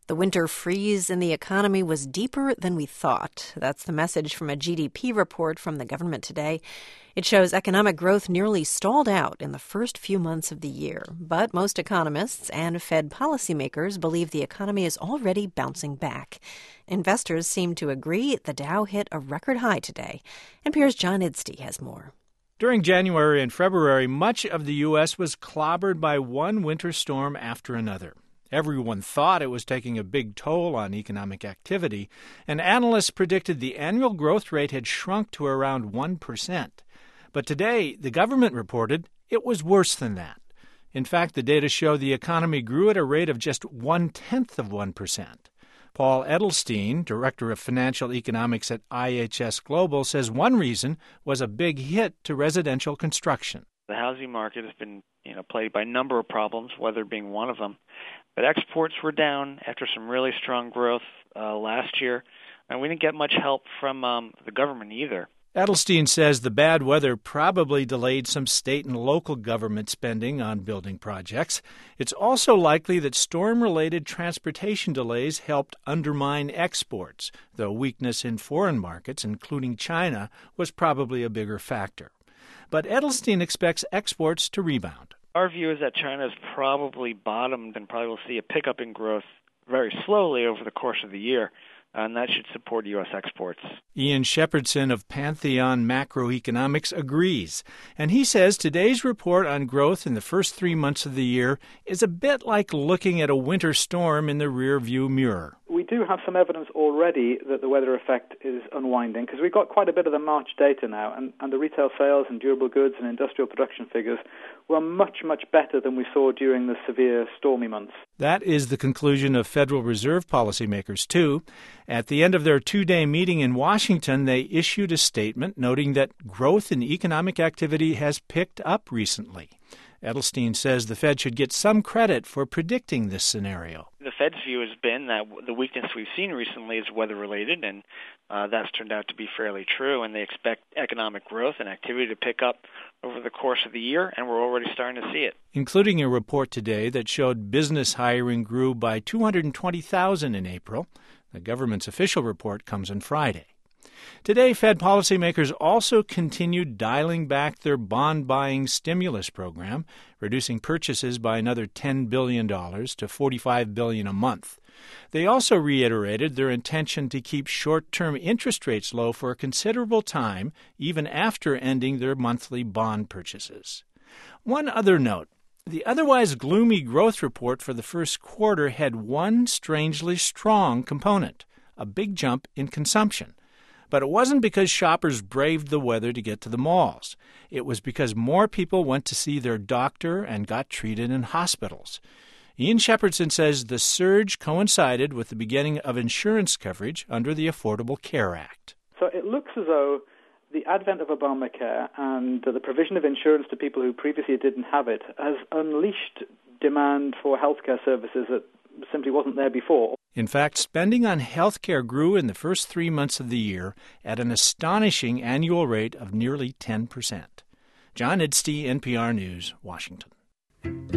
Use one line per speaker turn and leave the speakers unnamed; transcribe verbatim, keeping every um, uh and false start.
The winter freeze in the economy was deeper than we thought. That's the message from a G D P report from the government today. It shows economic growth nearly stalled out in the first few months of the year. But most economists and Fed policymakers believe the economy is already bouncing back. Investors seem to agree the Dow hit a record high today. N P R's John Idstey has more.
During January and February, much of the U S was clobbered by one winter storm after another. Everyone thought it was taking a big toll on economic activity, and analysts predicted the annual growth rate had shrunk to around one percent. But today, the government reported it was worse than that. In fact, the data show the economy grew at a rate of just one-tenth of one percent. Paul Edelstein, director of financial economics at I H S Global, says one reason was a big hit to residential construction.
The housing market has been, you know, plagued by a number of problems, weather being one of them. But exports were down after some really strong growth uh, last year, and we didn't get much help from um, the government either.
Edelstein says the bad weather probably delayed some state and local government spending on building projects. It's also likely that storm-related transportation delays helped undermine exports, though weakness in foreign markets, including China, was probably a bigger factor. But Edelstein expects exports to rebound.
Our view is that China has probably bottomed and probably will see a pickup in growth very slowly over the course of the year, and that should support U S exports.
Ian Shepherdson of Pantheon Macroeconomics agrees, and he says today's report on growth in the first three months of the year is a bit like looking at a winter storm in the rearview mirror.
We do have some evidence already that the weather effect is unwinding, because we've got quite a bit of the March data now, and, and the retail sales and durable goods and industrial production figures were much, much better than we saw during the severe stormy months.
That is the conclusion of Federal Reserve policymakers, too. At the end of their two-day meeting in Washington, they issued a statement noting that growth in economic activity has picked up recently. Edelstein says the Fed should get some credit for predicting this scenario.
The Fed's view has been that the weakness we've seen recently is weather-related, and uh, that's turned out to be fairly true, and they expect economic growth and activity to pick up over the course of the year, and we're already starting to see it.
Including a report today that showed business hiring grew by two hundred twenty thousand in April. The government's official report comes on Friday. Today, Fed policymakers also continued dialing back their bond-buying stimulus program, reducing purchases by another ten billion dollars to forty-five billion dollars a month. They also reiterated their intention to keep short-term interest rates low for a considerable time, even after ending their monthly bond purchases. One other note. The otherwise gloomy growth report for the first quarter had one strangely strong component, a big jump in consumption. But it wasn't because shoppers braved the weather to get to the malls. It was because more people went to see their doctor and got treated in hospitals. Ian Shepherdson says the surge coincided with the beginning of insurance coverage under the Affordable Care Act.
So it looks as though the advent of Obamacare and the provision of insurance to people who previously didn't have it has unleashed demand for healthcare services that simply wasn't there before.
In fact, spending on health care grew in the first three months of the year at an astonishing annual rate of nearly ten percent. John Idstey, N P R News, Washington.